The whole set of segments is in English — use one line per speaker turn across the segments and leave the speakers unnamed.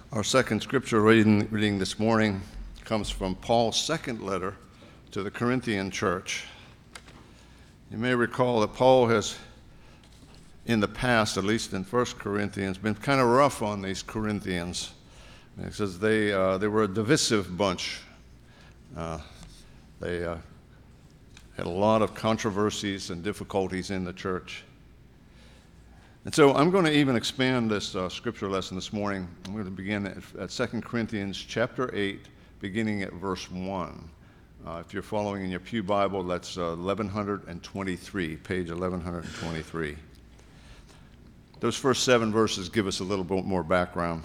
Our second scripture reading this morning comes from Paul's second letter to the Corinthian church. You may recall that Paul has, in the past, at least in 1 Corinthians, been kind of rough on these Corinthians. He says they were a divisive bunch. They had a lot of controversies and difficulties in the church. And so I'm going to even expand this scripture lesson this morning. I'm going to begin at 2 Corinthians chapter 8, beginning at verse 1. If you're following in your Pew Bible, that's 1123, page 1123. Those first 7 verses give us a little bit more background.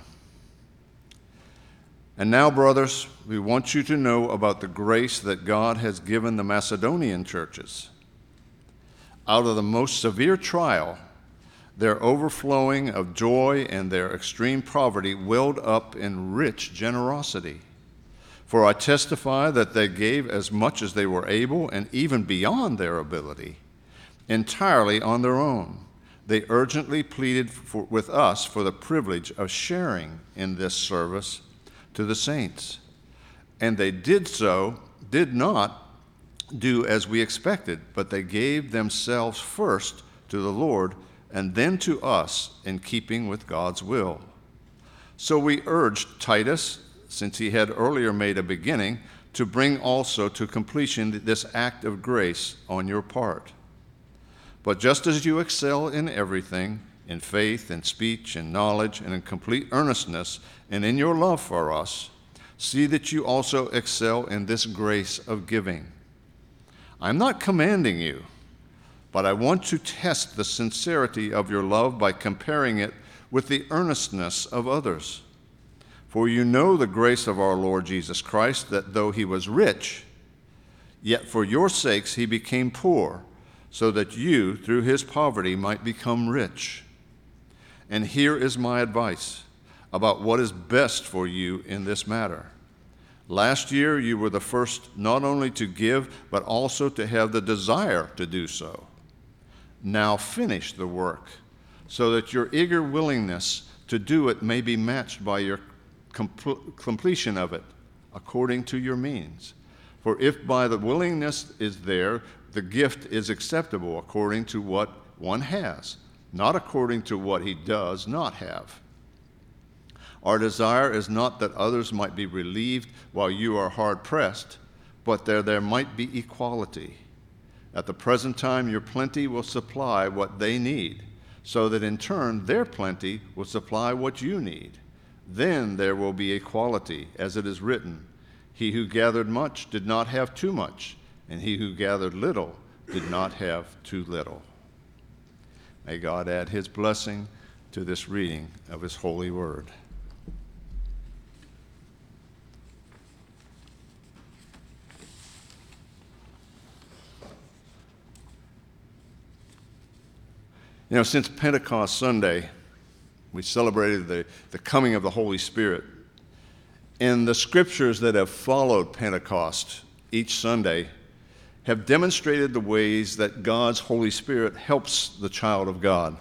And now, brothers, we want you to know about the grace that God has given the Macedonian churches. Out of the most severe trial, their overflowing of joy and their extreme poverty welled up in rich generosity. For I testify that they gave as much as they were able, and even beyond their ability, entirely on their own. They urgently pleaded with us for the privilege of sharing in this service to the saints. And they did not do as we expected, but they gave themselves first to the Lord and then to us in keeping with God's will. So we urged Titus, since he had earlier made a beginning, to bring also to completion this act of grace on your part. But just as you excel in everything, in faith, in speech, in knowledge, and in complete earnestness, and in your love for us, see that you also excel in this grace of giving. I'm not commanding you, but I want to test the sincerity of your love by comparing it with the earnestness of others. For you know the grace of our Lord Jesus Christ, that though he was rich, yet for your sakes he became poor, so that you, through his poverty, might become rich. And here is my advice about what is best for you in this matter. Last year you were the first not only to give, but also to have the desire to do so. Now finish the work, so that your eager willingness to do it may be matched by your completion of it, according to your means. For if by the willingness is there, the gift is acceptable according to what one has, not according to what he does not have. Our desire is not that others might be relieved while you are hard pressed, but that there might be equality. At the present time, your plenty will supply what they need, so that in turn their plenty will supply what you need. Then there will be equality, as it is written, he who gathered much did not have too much, and he who gathered little did not have too little. May God add his blessing to this reading of his holy word. You know, since Pentecost Sunday, we celebrated the coming of the Holy Spirit. And the scriptures that have followed Pentecost each Sunday have demonstrated the ways that God's Holy Spirit helps the child of God.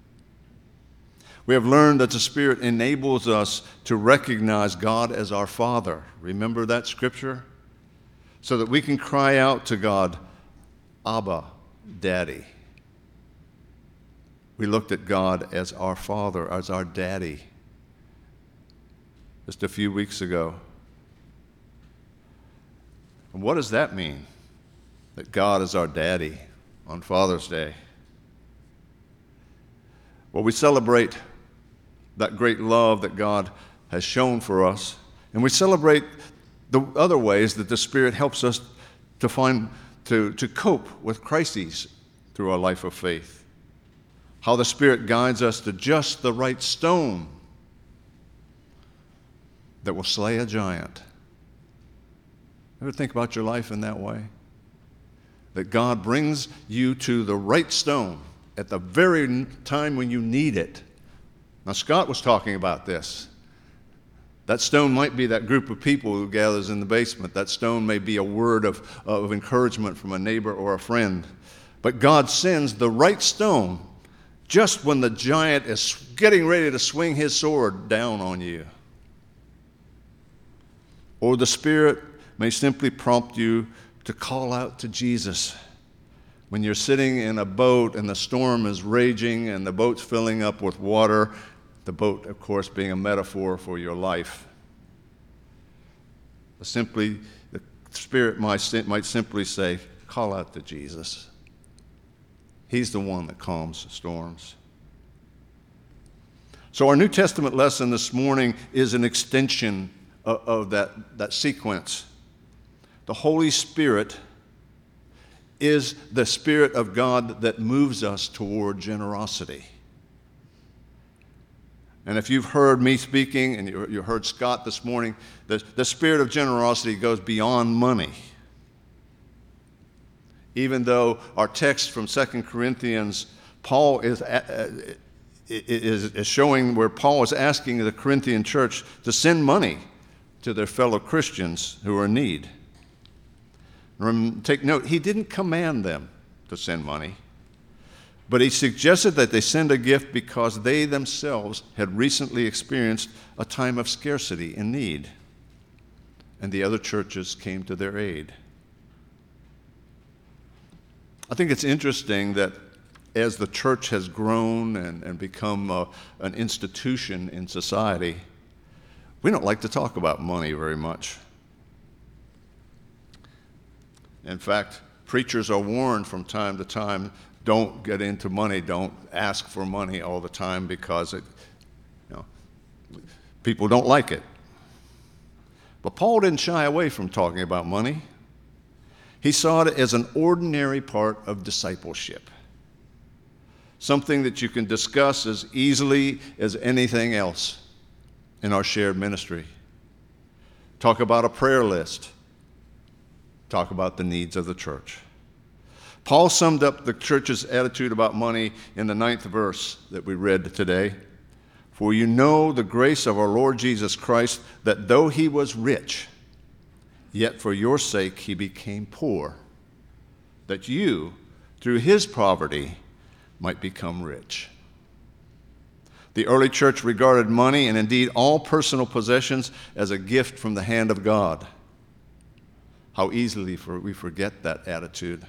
We have learned that the Spirit enables us to recognize God as our Father. Remember that scripture? So that we can cry out to God, Abba, Daddy. We looked at God as our Father, as our Daddy, just a few weeks ago. And what does that mean, that God is our Daddy on Father's Day? Well, we celebrate that great love that God has shown for us, and we celebrate the other ways that the Spirit helps us to cope with crises through our life of faith. How the Spirit guides us to just the right stone that will slay a giant. Ever think about your life in that way? That God brings you to the right stone at the very time when you need it. Now, Scott was talking about this. That stone might be that group of people who gathers in the basement. That stone may be a word of encouragement from a neighbor or a friend. But God sends the right stone just when the giant is getting ready to swing his sword down on you. Or the Spirit may simply prompt you to call out to Jesus. When you're sitting in a boat and the storm is raging and the boat's filling up with water, the boat, of course, being a metaphor for your life. The Spirit might simply say, call out to Jesus. He's the one that calms the storms. So our New Testament lesson this morning is an extension of that sequence. The Holy Spirit is the Spirit of God that moves us toward generosity. And if you've heard me speaking, and you heard Scott this morning, the spirit of generosity goes beyond money. Even though our text from 2 Corinthians, Paul is showing where Paul is asking the Corinthian church to send money to their fellow Christians who are in need. Take note, he didn't command them to send money, but he suggested that they send a gift because they themselves had recently experienced a time of scarcity and need, and the other churches came to their aid. I think it's interesting that as the church has grown and become an institution in society, we don't like to talk about money very much. In fact, preachers are warned from time to time, don't get into money, don't ask for money all the time because people don't like it. But Paul didn't shy away from talking about money. He saw it as an ordinary part of discipleship, something that you can discuss as easily as anything else in our shared ministry. Talk about a prayer list. Talk about the needs of the church. Paul summed up the church's attitude about money in the 9th verse that we read today. For you know the grace of our Lord Jesus Christ, that though he was rich, yet for your sake he became poor, that you, through his poverty, might become rich. The early church regarded money, and indeed all personal possessions, as a gift from the hand of God. How easily we forget that attitude.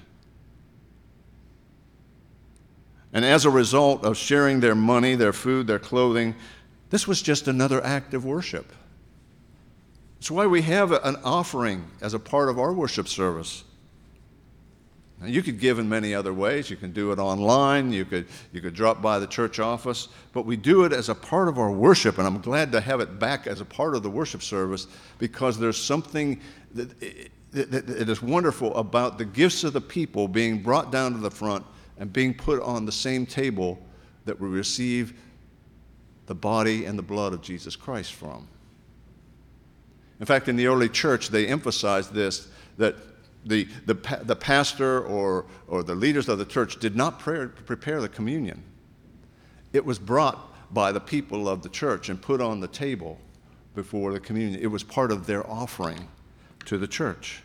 And as a result of sharing their money, their food, their clothing, this was just another act of worship. It's why we have an offering as a part of our worship service. Now, you could give in many other ways. You can do it online. You could drop by the church office. But we do it as a part of our worship, and I'm glad to have it back as a part of the worship service because there's something that is wonderful about the gifts of the people being brought down to the front and being put on the same table that we receive the body and the blood of Jesus Christ from. In fact, in the early church, they emphasized this, that the pastor or the leaders of the church did not prepare the communion. It was brought by the people of the church and put on the table before the communion. It was part of their offering to the church.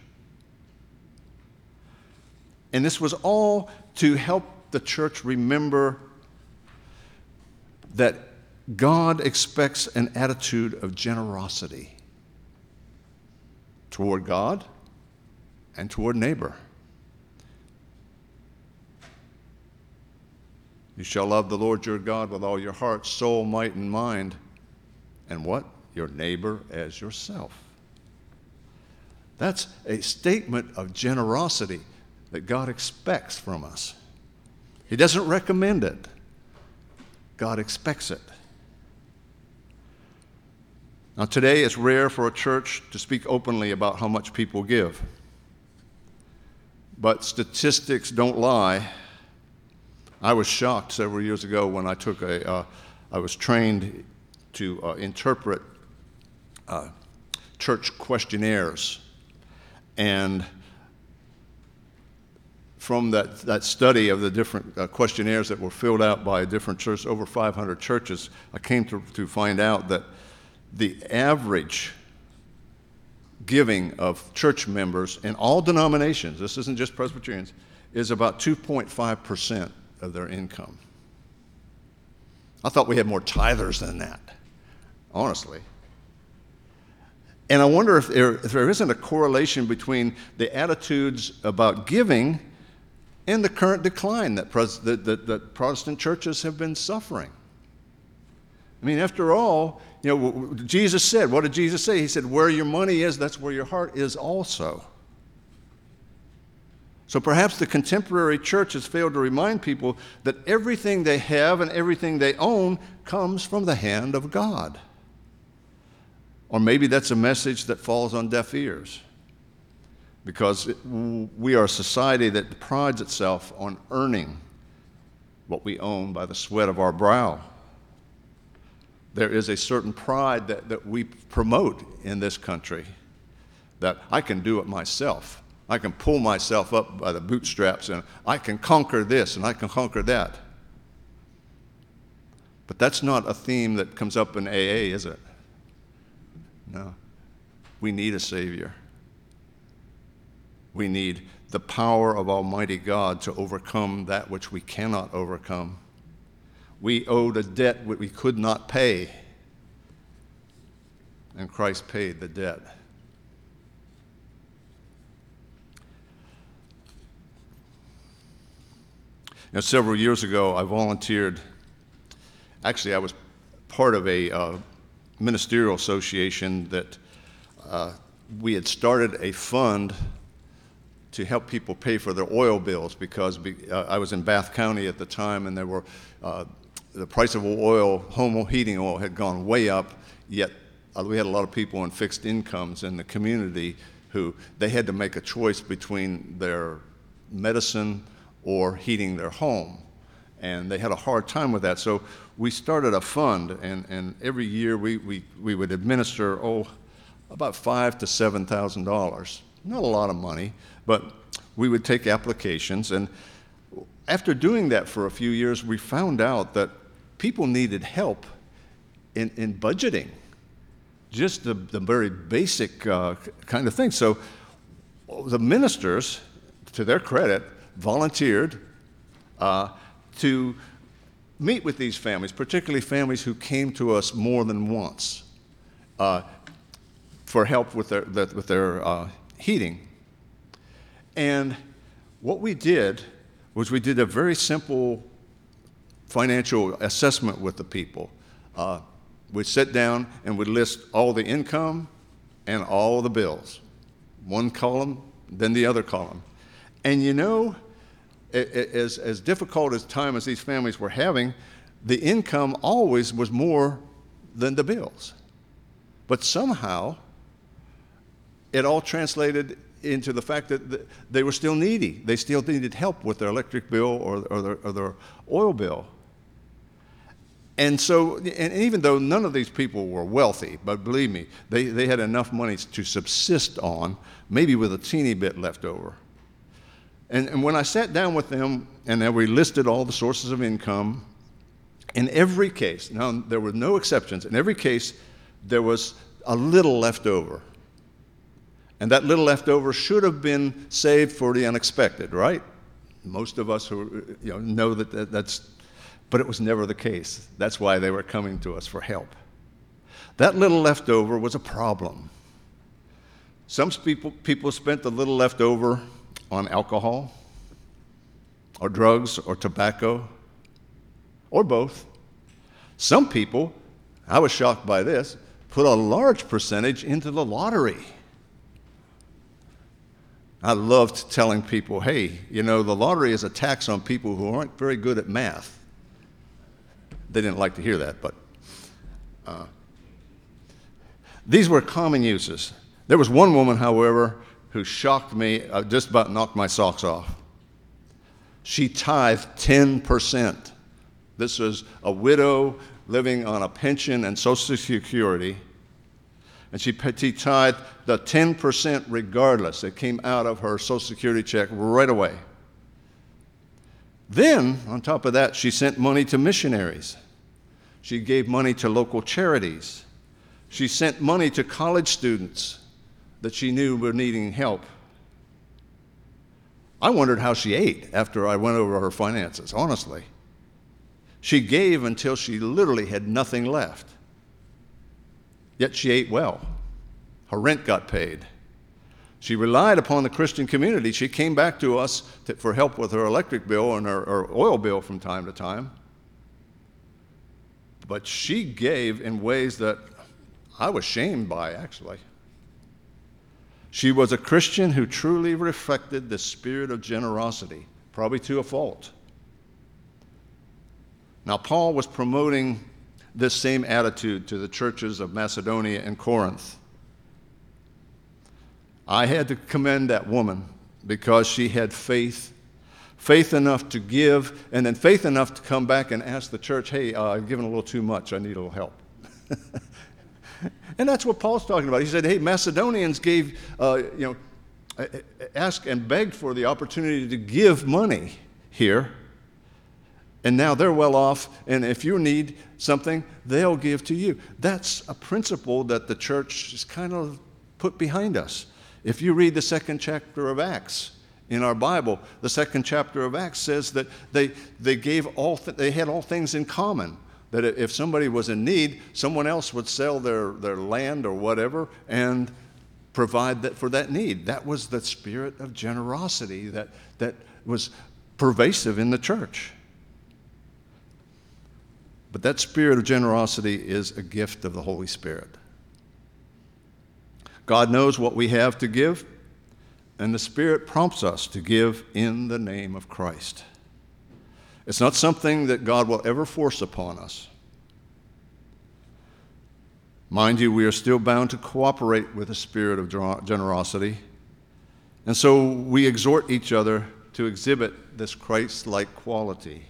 And this was all to help the church remember that God expects an attitude of generosity toward God and toward neighbor. You shall love the Lord your God with all your heart, soul, might, and mind. And what? Your neighbor as yourself. That's a statement of generosity that God expects from us. He doesn't recommend it. God expects it. Now, today it's rare for a church to speak openly about how much people give. But statistics don't lie. I was shocked several years ago when I was trained to interpret church questionnaires. And from that study of the different questionnaires that were filled out by different churches, over 500 churches, I came to find out that the average giving of church members in all denominations, this isn't just Presbyterians, is about 2.5% of their income. I thought we had more tithers than that, honestly. And I wonder if there isn't a correlation between the attitudes about giving and the current decline that Protestant churches have been suffering. I mean, after all, Jesus said, what did Jesus say? He said, where your money is, that's where your heart is also. So perhaps the contemporary church has failed to remind people that everything they have and everything they own comes from the hand of God. Or maybe that's a message that falls on deaf ears, because we are a society that prides itself on earning what we own by the sweat of our brow. There is a certain pride that we promote in this country, that I can do it myself. I can pull myself up by the bootstraps, and I can conquer this and I can conquer that. But that's not a theme that comes up in AA, is it? No. We need a Savior. We need the power of Almighty God to overcome that which we cannot overcome. We owed a debt that we could not pay, and Christ paid the debt. Several years ago, I volunteered. Actually, I was part of a ministerial association that we had started a fund to help people pay for their oil bills, because I was in Bath County at the time, and there were the price of oil, home heating oil, had gone way up, yet we had a lot of people on fixed incomes in the community who they had to make a choice between their medicine or heating their home. And they had a hard time with that. So we started a fund, and every year we would administer, about $5,000 to $7,000. Not a lot of money, but we would take applications. And after doing that for a few years, we found out that people needed help in budgeting, just the very basic kind of thing. So the ministers, to their credit, volunteered to meet with these families, particularly families who came to us more than once for help with their heating. And what we did was we did a very simple financial assessment with the people. We'd sit down and we'd list all the income and all the bills. One column, then the other column. And as difficult a time as these families were having, the income always was more than the bills. But somehow, it all translated into the fact that they were still needy. They still needed help with their electric bill or their oil bill. And so, and even though none of these people were wealthy, but believe me, they had enough money to subsist on, maybe with a teeny bit left over. And when I sat down with them, and then we listed all the sources of income, in every case, now there were no exceptions, in every case there was a little left over. And that little left over should have been saved for the unexpected, right? Most of us who know that's, but it was never the case. That's why they were coming to us for help. That little left over was a problem. Some people spent the little left over on alcohol, or drugs, or tobacco, or both. Some people, I was shocked by this, put a large percentage into the lottery. I loved telling people, hey, the lottery is a tax on people who aren't very good at math. They didn't like to hear that, but these were common uses. There was one woman, however, who shocked me, just about knocked my socks off. She tithed 10%. This was a widow living on a pension and Social Security, and she tithed the 10% regardless. It came out of her Social Security check right away. Then, on top of that, she sent money to missionaries. She gave money to local charities. She sent money to college students that she knew were needing help. I wondered how she ate after I went over her finances, honestly. She gave until she literally had nothing left. Yet she ate well. Her rent got paid. She relied upon the Christian community. She came back to us for help with her electric bill and her oil bill from time to time. But she gave in ways that I was shamed by, actually. She was a Christian who truly reflected the spirit of generosity, probably to a fault. Now, Paul was promoting this same attitude to the churches of Macedonia and Corinth. I had to commend that woman because she had faith enough to give, and then faith enough to come back and ask the church, hey, I've given a little too much, I need a little help. And that's what Paul's talking about. He said, hey, Macedonians gave, asked and begged for the opportunity to give money here, and now they're well off, and if you need something, they'll give to you. That's a principle that the church has kind of put behind us. If you read the second chapter of Acts in our Bible, the second chapter of Acts says that they gave they had all things in common. That if somebody was in need, someone else would sell their land or whatever and provide that for that need. That was the spirit of generosity that was pervasive in the church. But that spirit of generosity is a gift of the Holy Spirit. God knows what we have to give, and the Spirit prompts us to give in the name of Christ. It's not something that God will ever force upon us. Mind you, we are still bound to cooperate with the spirit of generosity, and so we exhort each other to exhibit this Christ-like quality.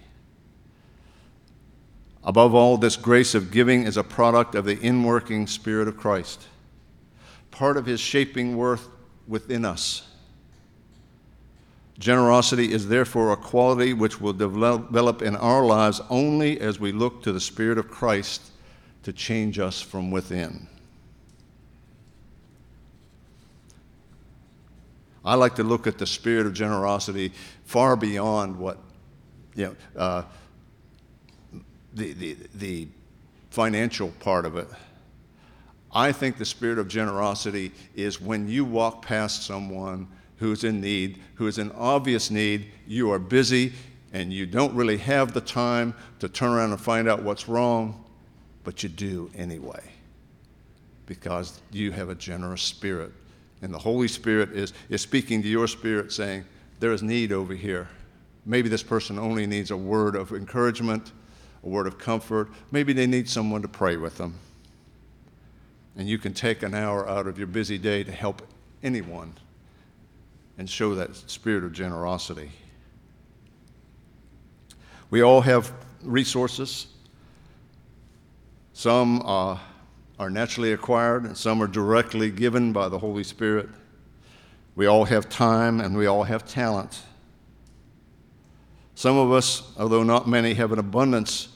Above all, this grace of giving is a product of the inworking Spirit of Christ, part of His shaping worth within us. Generosity is therefore a quality which will develop in our lives only as we look to the Spirit of Christ to change us from within. I like to look at the spirit of generosity far beyond what, the financial part of it. I think the spirit of generosity is when you walk past someone who's in need, who is in obvious need, you are busy, and you don't really have the time to turn around and find out what's wrong, but you do anyway, because you have a generous spirit. And the Holy Spirit is speaking to your spirit saying, there is need over here. Maybe this person only needs a word of encouragement, a word of comfort. Maybe they need someone to pray with them. And you can take an hour out of your busy day to help anyone and show that spirit of generosity. We all have resources. Some are naturally acquired, and some are directly given by the Holy Spirit. We all have time, and we all have talent. Some of us, although not many, have an abundance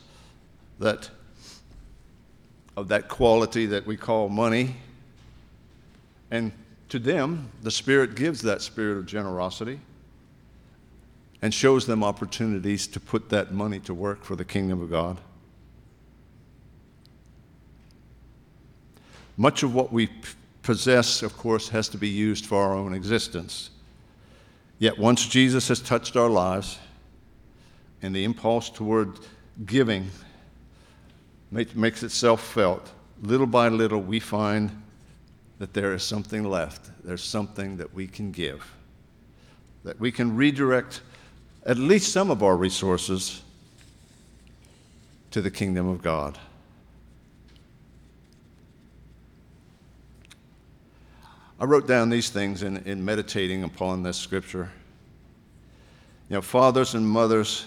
of that quality that we call money. And to them, the Spirit gives that spirit of generosity and shows them opportunities to put that money to work for the kingdom of God. Much of what we possess, of course, has to be used for our own existence. Yet once Jesus has touched our lives and the impulse toward giving makes itself felt, little by little we find that there is something left. There's something that we can give, that we can redirect at least some of our resources to the kingdom of God. I wrote down these things in meditating upon this scripture. Fathers and mothers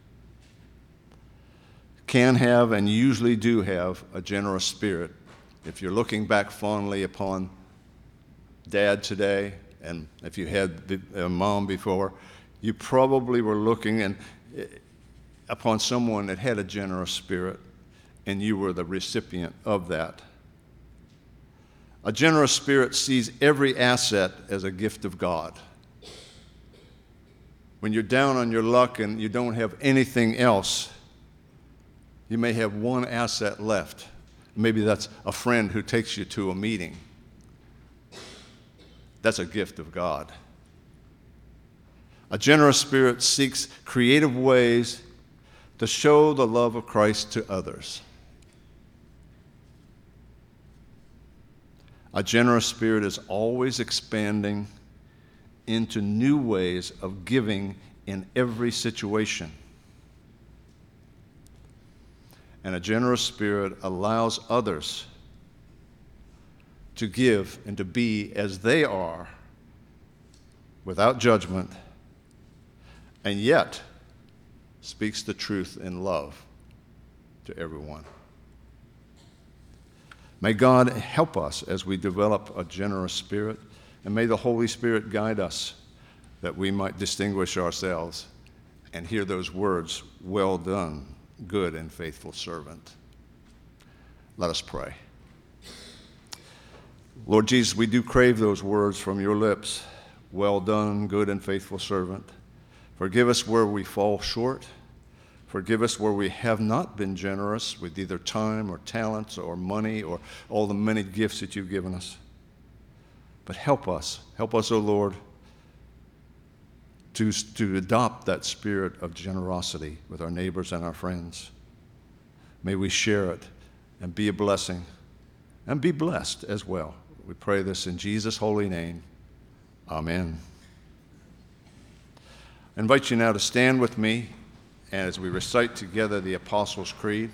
can have and usually do have a generous spirit. If you're looking back fondly upon dad today, and if you had a mom before, you probably were looking upon someone that had a generous spirit, and you were the recipient of that. A generous spirit sees every asset as a gift of God. When you're down on your luck and you don't have anything else, you may have one asset left. Maybe that's a friend who takes you to a meeting. That's a gift of God. A generous spirit seeks creative ways to show the love of Christ to others. A generous spirit is always expanding into new ways of giving in every situation. And a generous spirit allows others to give and to be as they are, without judgment, and yet speaks the truth in love to everyone. May God help us as we develop a generous spirit, and may the Holy Spirit guide us that we might distinguish ourselves and hear those words, "Well done, good and faithful servant." Let us pray. Lord Jesus, we do crave those words from your lips. Well done, good and faithful servant. Forgive us where we fall short. Forgive us where we have not been generous with either time or talents or money or all the many gifts that you've given us. But help us, O Lord, to adopt that spirit of generosity with our neighbors and our friends. May we share it and be a blessing and be blessed as well. We pray this in Jesus' holy name. Amen. I invite you now to stand with me as we recite together the Apostles' Creed.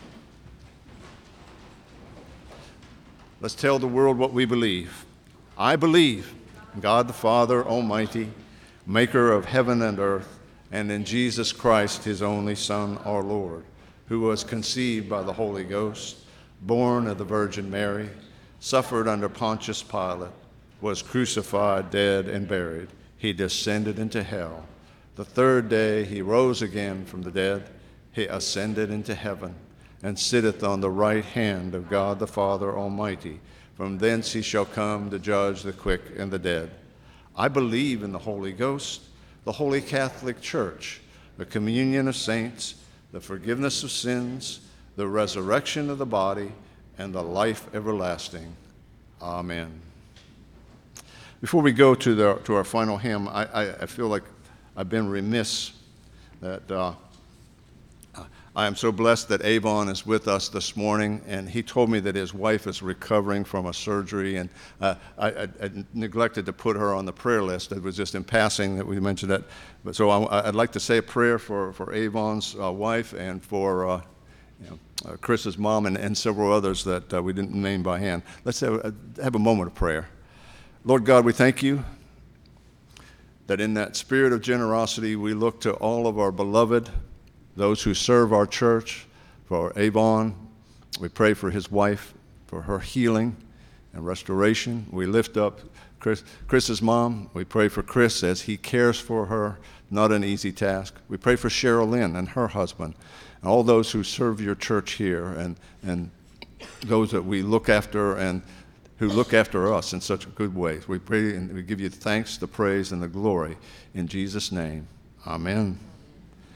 Let's tell the world what we believe. I believe in God the Father Almighty, maker of heaven and earth, and in Jesus Christ, his only Son, our Lord, who was conceived by the Holy Ghost, born of the Virgin Mary, suffered under Pontius Pilate, was crucified, dead, and buried. He descended into hell. The third day he rose again from the dead. He ascended into heaven and sitteth on the right hand of God the Father Almighty. From thence he shall come to judge the quick and the dead. I believe in the Holy Ghost, the Holy Catholic Church, the communion of saints, the forgiveness of sins, the resurrection of the body, and the life everlasting. Amen. Before we go to our final hymn, I feel like I've been remiss that I am so blessed that Avon is with us this morning, and he told me that his wife is recovering from a surgery, and I neglected to put her on the prayer list. It was just in passing that we mentioned that. But so I'd like to say a prayer for Avon's wife and for Chris's mom and several others that we didn't name by hand. Let's have a moment of prayer. Lord God, we thank you that in that spirit of generosity we look to all of our beloved, those who serve our church, for Avon. We pray for his wife, for her healing and restoration. We lift up Chris's mom. We pray for Chris as he cares for her, not an easy task. We pray for Cheryl Lynn and her husband, and all those who serve your church here, and those that we look after and who look after us in such good ways. We pray and we give you thanks, the praise, and the glory. In Jesus' name, amen.